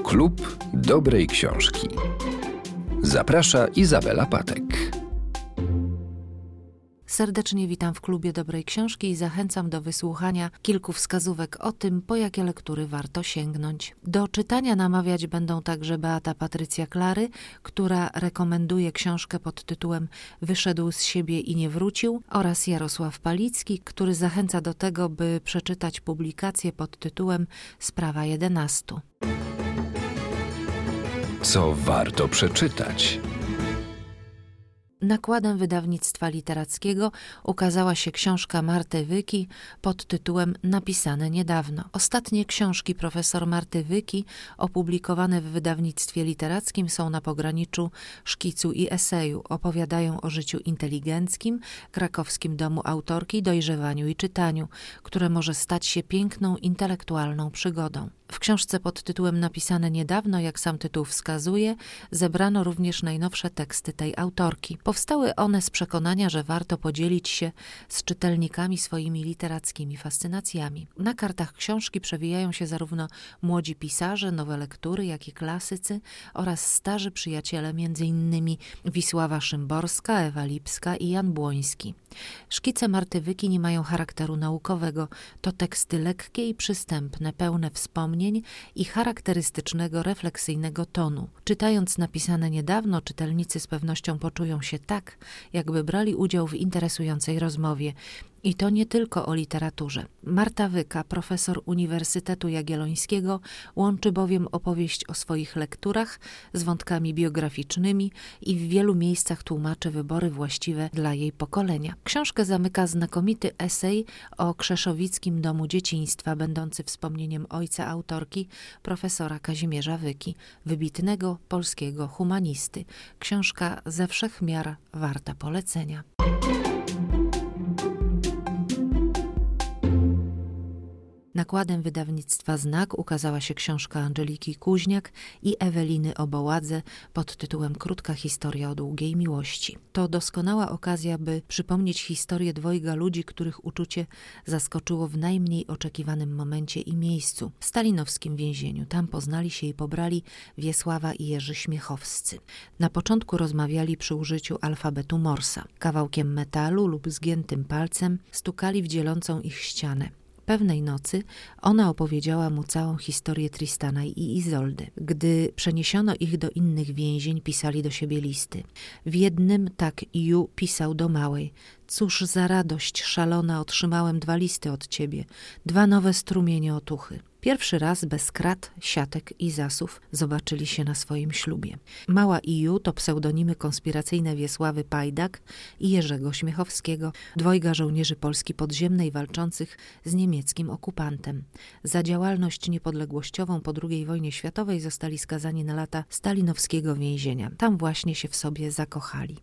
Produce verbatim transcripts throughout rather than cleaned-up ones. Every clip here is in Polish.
Klub Dobrej Książki. Zaprasza Izabela Patek. Serdecznie witam w Klubie Dobrej Książki i zachęcam do wysłuchania kilku wskazówek o tym, po jakie lektury warto sięgnąć. Do czytania namawiać będą także Beata Patrycja Klary, która rekomenduje książkę pod tytułem Wyszedł z siebie i nie wrócił, oraz Jarosław Palicki, który zachęca do tego, by przeczytać publikację pod tytułem Sprawa jedenastu. Co warto przeczytać? Nakładem wydawnictwa literackiego ukazała się książka Marty Wyki pod tytułem Napisane niedawno. Ostatnie książki profesor Marty Wyki opublikowane w wydawnictwie literackim są na pograniczu szkicu i eseju. Opowiadają o życiu inteligenckim, krakowskim domu autorki, dojrzewaniu i czytaniu, które może stać się piękną intelektualną przygodą. W książce pod tytułem Napisane niedawno, jak sam tytuł wskazuje, zebrano również najnowsze teksty tej autorki. Powstały one z przekonania, że warto podzielić się z czytelnikami swoimi literackimi fascynacjami. Na kartach książki przewijają się zarówno młodzi pisarze, nowe lektury, jak i klasycy oraz starzy przyjaciele, m.in. Wisława Szymborska, Ewa Lipska i Jan Błoński. Szkice Marty Wyki nie mają charakteru naukowego. To teksty lekkie i przystępne, pełne wspomnień i charakterystycznego, refleksyjnego tonu. Czytając Napisane niedawno, czytelnicy z pewnością poczują się tak, jakby brali udział w interesującej rozmowie. I to nie tylko o literaturze. Marta Wyka, profesor Uniwersytetu Jagiellońskiego, łączy bowiem opowieść o swoich lekturach z wątkami biograficznymi i w wielu miejscach tłumaczy wybory właściwe dla jej pokolenia. Książkę zamyka znakomity esej o krzeszowickim domu dzieciństwa, będący wspomnieniem ojca autorki, profesora Kazimierza Wyki, wybitnego polskiego humanisty. Książka ze wszech miar warta polecenia. Nakładem wydawnictwa Znak ukazała się książka Angeliki Kuźniak i Eweliny Oboładze pod tytułem Krótka historia o długiej miłości. To doskonała okazja, by przypomnieć historię dwojga ludzi, których uczucie zaskoczyło w najmniej oczekiwanym momencie i miejscu. W stalinowskim więzieniu. Tam poznali się i pobrali Wiesława i Jerzy Śmiechowscy. Na początku rozmawiali przy użyciu alfabetu Morsa. Kawałkiem metalu lub zgiętym palcem stukali w dzielącą ich ścianę. Pewnej nocy ona opowiedziała mu całą historię Tristana i Izoldy. Gdy przeniesiono ich do innych więzień, pisali do siebie listy. W jednym tak Ju pisał do małej. Cóż za radość szalona, otrzymałem dwa listy od ciebie, dwa nowe strumienie otuchy. Pierwszy raz bez krat, siatek i zasów zobaczyli się na swoim ślubie. Mała i Ju to pseudonimy konspiracyjne Wiesławy Pajdak i Jerzego Śmiechowskiego, dwojga żołnierzy Polski Podziemnej walczących z niemieckim okupantem. Za działalność niepodległościową po drugiej wojnie światowej zostali skazani na lata stalinowskiego więzienia. Tam właśnie się w sobie zakochali.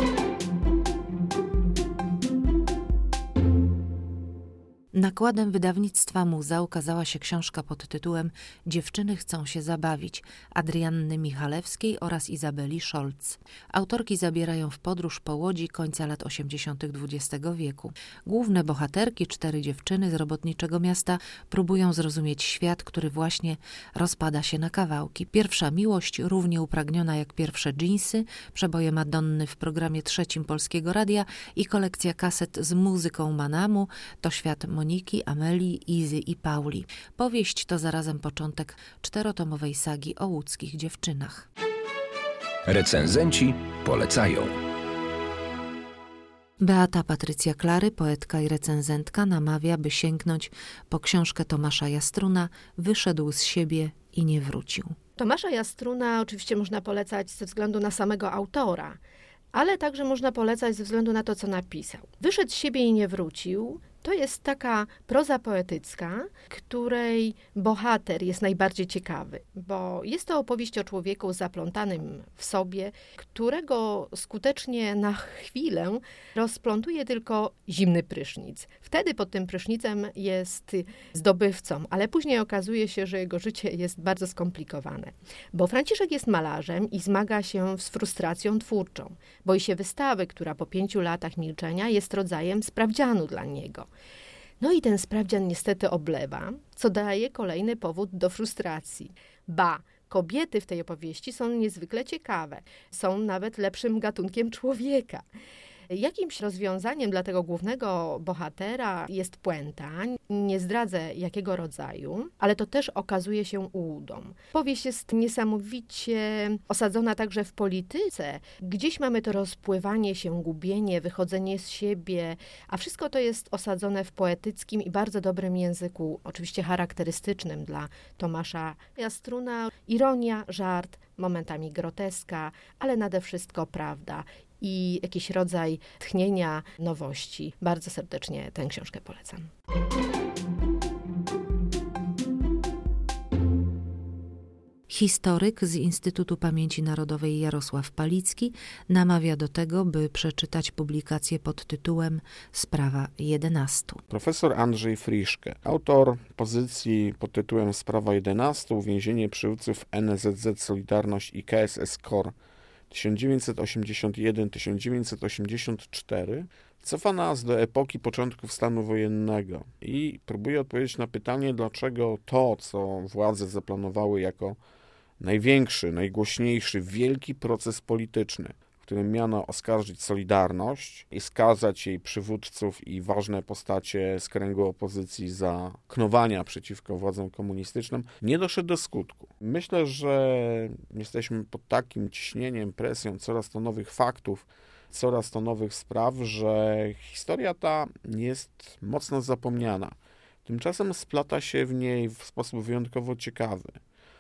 Nakładem wydawnictwa Muza ukazała się książka pod tytułem Dziewczyny chcą się zabawić Adrianny Michalewskiej oraz Izabeli Scholz. Autorki zabierają w podróż po Łodzi końca lat osiemdziesiątych dwudziestego wieku. Główne bohaterki, cztery dziewczyny z robotniczego miasta, próbują zrozumieć świat, który właśnie rozpada się na kawałki. Pierwsza miłość, równie upragniona jak pierwsze dżinsy, przeboje Madonny w programie trzecim Polskiego Radia i kolekcja kaset z muzyką Manamu to świat Moniki, Amelii, Izy i Pauli. Powieść to zarazem początek czterotomowej sagi o łódzkich dziewczynach. Recenzenci polecają. Beata Patrycja Klary, poetka i recenzentka, namawia, by sięgnąć po książkę Tomasza Jastruna Wyszedł z siebie i nie wrócił. Tomasza Jastruna oczywiście można polecać ze względu na samego autora, ale także można polecać ze względu na to, co napisał. Wyszedł z siebie i nie wrócił. To jest taka proza poetycka, której bohater jest najbardziej ciekawy, bo jest to opowieść o człowieku zaplątanym w sobie, którego skutecznie na chwilę rozplątuje tylko zimny prysznic. Wtedy pod tym prysznicem jest zdobywcą, ale później okazuje się, że jego życie jest bardzo skomplikowane, bo Franciszek jest malarzem i zmaga się z frustracją twórczą. Boi się wystawy, która po pięciu latach milczenia jest rodzajem sprawdzianu dla niego. No i ten sprawdzian niestety oblewa, co daje kolejny powód do frustracji. Ba, kobiety w tej opowieści są niezwykle ciekawe, są nawet lepszym gatunkiem człowieka. Jakimś rozwiązaniem dla tego głównego bohatera jest puenta, nie zdradzę jakiego rodzaju, ale to też okazuje się ułudą. Powieść jest niesamowicie osadzona także w polityce. Gdzieś mamy to rozpływanie się, gubienie, wychodzenie z siebie, a wszystko to jest osadzone w poetyckim i bardzo dobrym języku, oczywiście charakterystycznym dla Tomasza Jastruna. Ironia, żart, momentami groteska, ale nade wszystko prawda i jakiś rodzaj tchnienia nowości. Bardzo serdecznie tę książkę polecam. Historyk z Instytutu Pamięci Narodowej Jarosław Palicki namawia do tego, by przeczytać publikację pod tytułem Sprawa jedenastu. Profesor Andrzej Friszke, autor pozycji pod tytułem Sprawa jedenastu, uwięzienie przywódców N S Z Solidarność i K S S KOR tysiąc dziewięćset osiemdziesiąt jeden do tysiąc dziewięćset osiemdziesiąt cztery, cofa nas do epoki początków stanu wojennego i próbuje odpowiedzieć na pytanie, dlaczego to, co władze zaplanowały jako największy, najgłośniejszy, wielki proces polityczny, w którym miano oskarżyć Solidarność i skazać jej przywódców i ważne postacie z kręgu opozycji za knowania przeciwko władzom komunistycznym, nie doszedł do skutku. Myślę, że jesteśmy pod takim ciśnieniem, presją coraz to nowych faktów, coraz to nowych spraw, że historia ta jest mocno zapomniana. Tymczasem splata się w niej w sposób wyjątkowo ciekawy.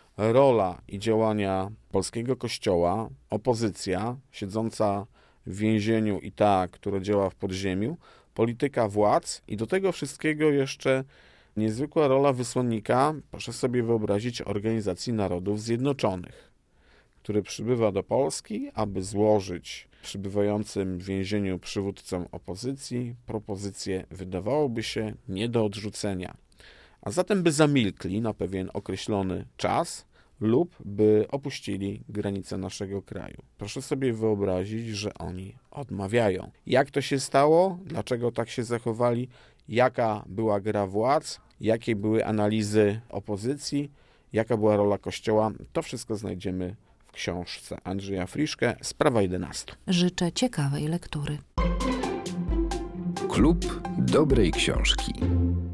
Rola i działania polskiego kościoła, opozycja siedząca w więzieniu i ta, która działa w podziemiu, polityka władz i do tego wszystkiego jeszcze niezwykła rola wysłannika, proszę sobie wyobrazić, Organizacji Narodów Zjednoczonych, który przybywa do Polski, aby złożyć przybywającym w więzieniu przywódcom opozycji propozycje, wydawałoby się, nie do odrzucenia. A zatem by zamilkli na pewien określony czas lub by opuścili granice naszego kraju. Proszę sobie wyobrazić, że oni odmawiają. Jak to się stało? Dlaczego tak się zachowali? Jaka była gra władz? Jakie były analizy opozycji? Jaka była rola Kościoła? To wszystko znajdziemy w książce Andrzeja Friszke Sprawa jedenastu. Życzę ciekawej lektury. Klub dobrej książki.